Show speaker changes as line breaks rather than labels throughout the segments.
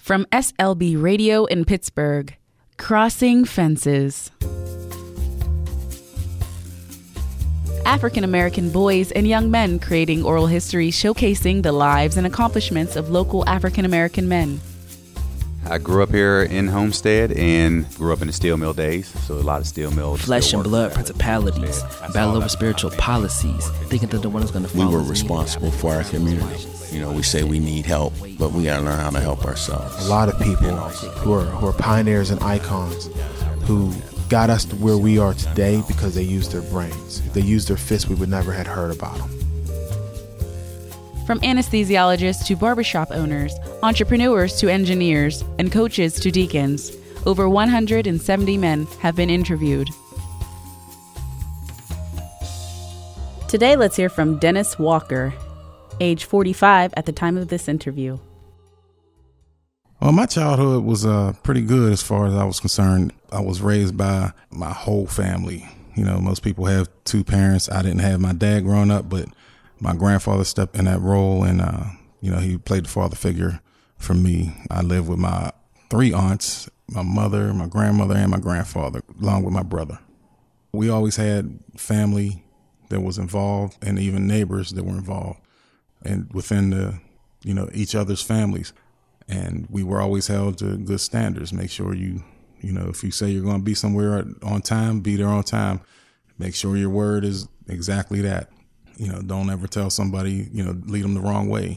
From SLB Radio in Pittsburgh, Crossing Fences. African American boys and young men creating oral history showcasing the lives and accomplishments of local African American men.
I grew up here in Homestead and grew up in the steel mill days, so a lot of steel mills.
Flesh and blood principalities, battle over spiritual policies, thinking that the one is going to follow.
We were responsible for our community. You know, we say we need help, but we got to learn how to help ourselves.
A lot of people who are pioneers and icons who got us to where we are today because they used their brains. If they used their fists, we would never have heard about them.
From anesthesiologists to barbershop owners, entrepreneurs to engineers, and coaches to deacons, over 170 men have been interviewed. Today, let's hear from Dennis Walker, age 45 at the time of this interview.
Well, my childhood was pretty good as far as I was concerned. I was raised by my whole family. You know, most people have two parents. I didn't have my dad growing up, but my grandfather stepped in that role, and, he played the father figure for me. I lived with my three aunts, my mother, my grandmother, and my grandfather, along with my brother. We always had family that was involved and even neighbors that were involved and within each other's families. And we were always held to good standards. Make sure if you say you're going to be somewhere on time, be there on time. Make sure your word is exactly that. Don't ever tell somebody, lead them the wrong way.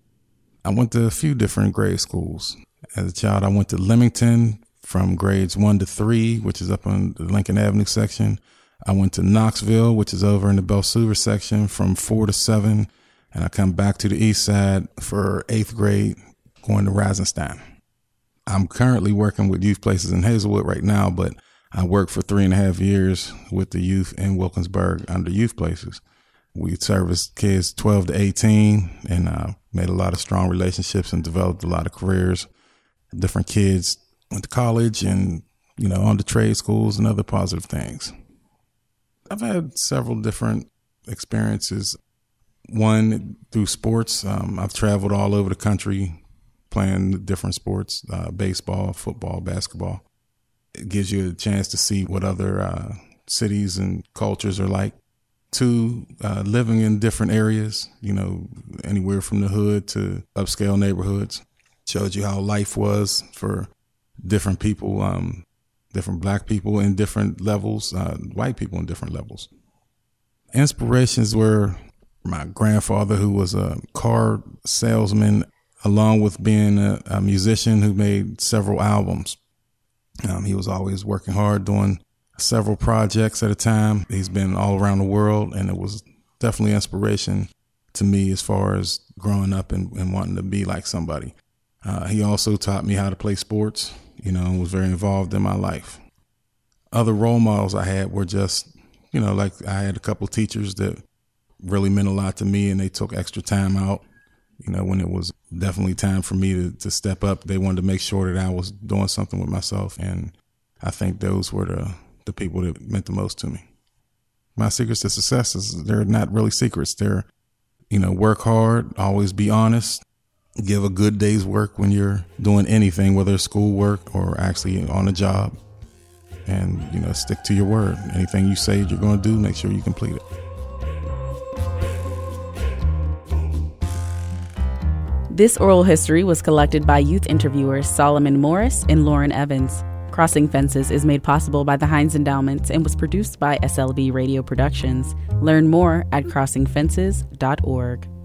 I went to a few different grade schools. As a child, I went to Leamington from grades 1 to 3, which is up on the Lincoln Avenue section. I went to Knoxville, which is over in the Belsuva section, from 4 to 7. And I come back to the east side for 8th grade, going to Reisenstein. I'm currently working with Youth Places in Hazelwood right now, but I worked for 3.5 years with the youth in Wilkinsburg under Youth Places. We serviced kids 12 to 18 and made a lot of strong relationships and developed a lot of careers. Different kids went to college and, on to trade schools and other positive things. I've had several different experiences. One, through sports. I've traveled all over the country playing different sports, baseball, football, basketball. It gives you a chance to see what other cities and cultures are like. 2, living in different areas, anywhere from the hood to upscale neighborhoods. Showed you how life was for different people, different black people in different levels, white people in different levels. Inspirations were my grandfather, who was a car salesman, along with being a musician who made several albums. He was always working hard, doing several projects at a time. He's been all around the world, and it was definitely inspiration to me as far as growing up and wanting to be like somebody. He also taught me how to play sports, and was very involved in my life. Other role models I had were just, like I had a couple teachers that really meant a lot to me, and they took extra time out. When it was definitely time for me to step up, they wanted to make sure that I was doing something with myself. And I think those were the people that meant the most to me. My secrets to success they're not really secrets. They're, work hard, always be honest, give a good day's work when you're doing anything, whether it's schoolwork or actually on a job. And, stick to your word. Anything you say you're going to do, make sure you complete it.
This oral history was collected by youth interviewers Solomon Morris and Lauren Evans. Crossing Fences is made possible by the Heinz Endowments and was produced by SLB Radio Productions. Learn more at crossingfences.org.